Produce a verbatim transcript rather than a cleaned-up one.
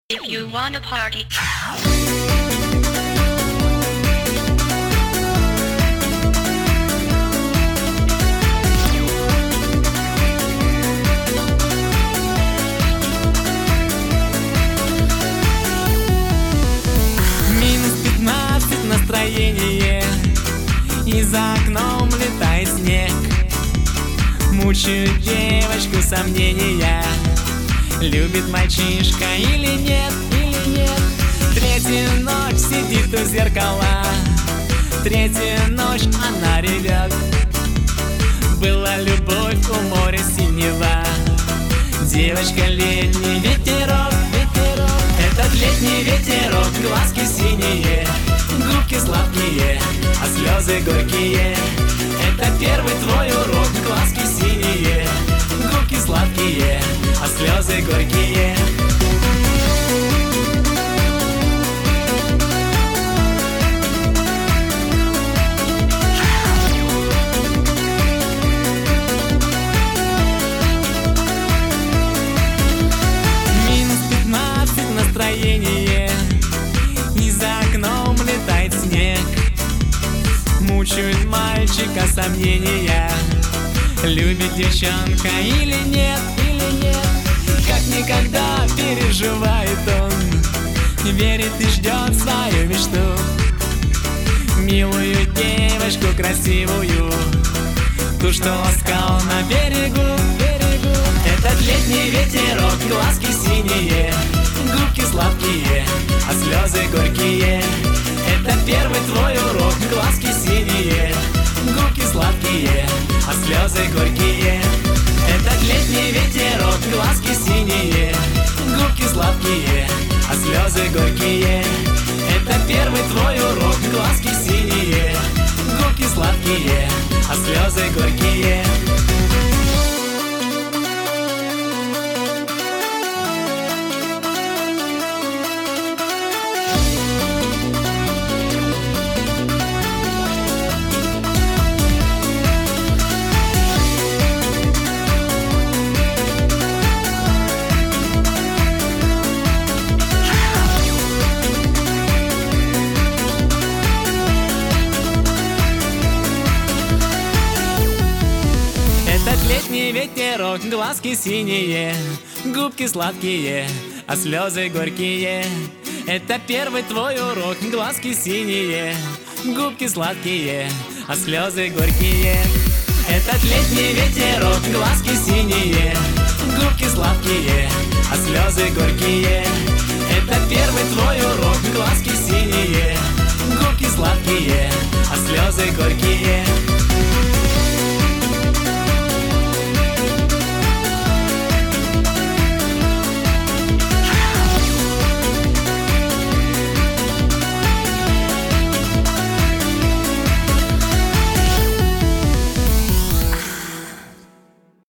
If you wanna party. Минус пятнадцать настроение, и за окном летает снег. Мучают девочку сомнения, любит мальчишка или нет, или нет. Третью ночь сидит у зеркала, третью ночь она ревет. Была любовь у моря синего, девочка летний ветерок, ветерок. Этот летний ветерок, глазки синие, губки сладкие, а слезы горькие. Это первый твой урок, глазки синие, губки сладкие, а слезы горькие. Минус пятнадцать настроение, и за окном летает снег. Мучают мальчика сомнения, любит девчонка или нет, или нет. Как никогда переживает он, верит и ждет свою мечту. Милую девочку красивую, ту, что ласкал на берегу, берегу. Этот летний ветерок, глазки синие, губки сладкие, а слезы горькие. Это первый твой урок, глазки синие, губки сладкие, а слезы горькие. Этот летний ветерок, глазки синие, губки сладкие, а слезы горькие. Это первый твой урок, глазки синие, губки сладкие, а слезы горькие. Летний ветерок, глазки синие, губки сладкие, а слезы горькие. Это первый твой урок, глазки синие, губки сладкие, а слезы горькие. Этот летний ветерок, глазки синие, губки сладкие, а слезы горькие. Это первый твой урок, глазки синие, губки сладкие, а слезы горькие.